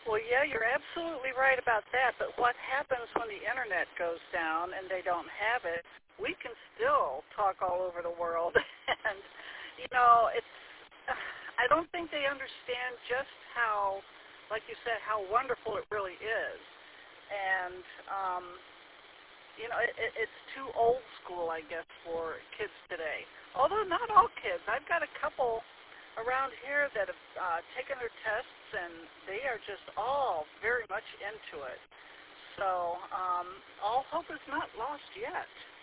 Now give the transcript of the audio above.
Well, yeah, you're absolutely right about that. But what happens when the internet goes down and they don't have it? We can still talk all over the world, and it's. I don't think they understand just how, like you said, how wonderful it really is, and it's too old school, I guess, for kids today. Although not all kids. I've got a couple around here that have taken their tests, and they are just all very much into it. So all hope is not lost yet.